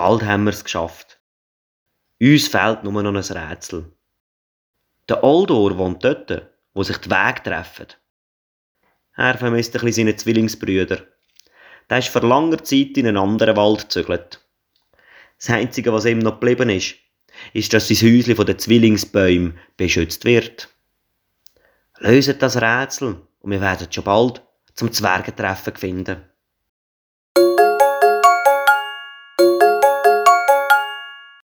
Bald haben wir es geschafft. Uns fehlt nur noch ein Rätsel. Der Oldor wohnt dort, wo sich die Wege treffen. Er vermisst ein bisschen seine Zwillingsbrüder. Der ist vor langer Zeit in einen anderen Wald gezügelt. Das Einzige, was ihm noch geblieben ist, dass sein Häuschen von den Zwillingsbäumen beschützt wird. Löset das Rätsel und wir werden schon bald zum Zwergentreffen finden.